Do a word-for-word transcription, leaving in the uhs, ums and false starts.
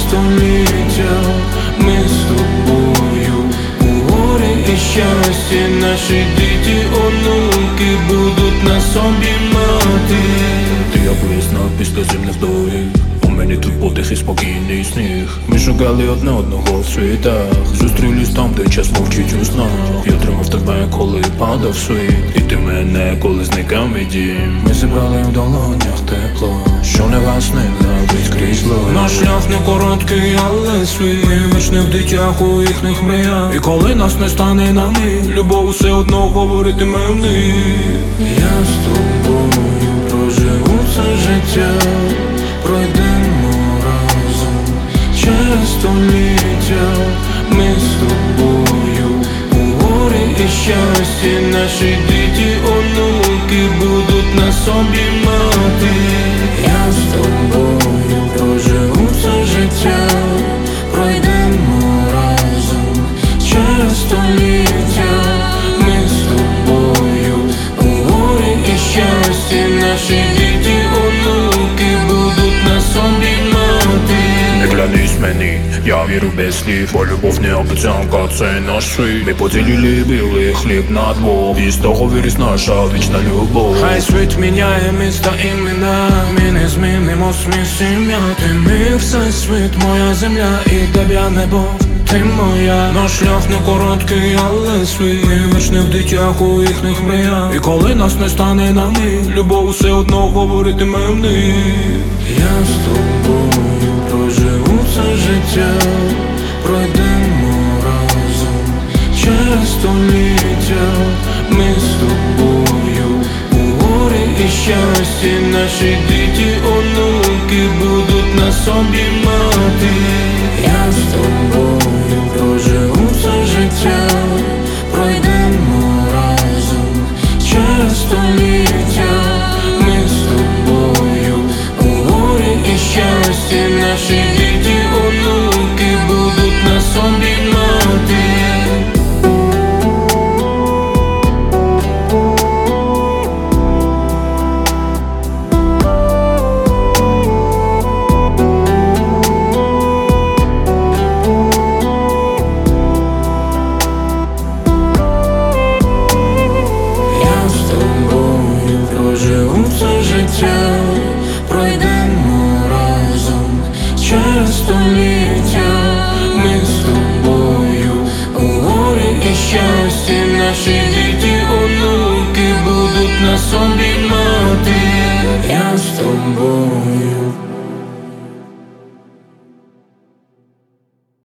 століття ми з тобою у горі і щасті. Наші діти, онуки будуть нас обіймати. Ти як весна після зимних доріг, у мені тут подих і спокійний сніг. Ми шукали одне одного в світах, зустрілись там, де час мовчить у снах. Я тримав тебе, коли падав світ, і ти мене, коли зникав мій дім. Ми зібрали в долонях тепло, що не гасне навіть крізь зло. Наш шлях не короткий, але свій. Вічний в дитях у їхніх мріях. І коли нас не стане на мить, любов все одно говоритиме в них. Я з тобою проживу це життя, пройдемо разом через століття. Ми з тобою у горі і щасті. Наші діти, онуки будуть нас обіймати. Я з тобою проживу це життя, пройдемо разом через століття. Ми з тобою у горі і щасті. Наші діти, онуки будуть нас обіймати. Не клянись мені, я вірю без слів, бо любов не обіцянка, це наш світ. Ми поділили білий хліб на двох, і з того виріс наша вічна любов. Хай світ міняє міста, імена, ми не змінимо сміх сім'я. Ти мій всесвіт, моя земля, і тебе небо, ти моя. Наш шлях не короткий, але свій. Вічний в дитях у їхніх мріях. І коли нас не стане на мить, любов все одно говоритиме в них. Я з тобою проживу це життя, пройдемо разом через століття. Ми з тобою у горі і щасті. Наші діти, онуки будуть нас обіймати. Я з тобою проживу це життя, пройдемо разом через століття. Ми з тобою у горі і щасті. Наші діти, онуки будуть нас обіймати. Проживу це життя, пройдемо разом через століття. Ми з тобою у горі і щасті. Наші діти, онуки будуть нас обіймати.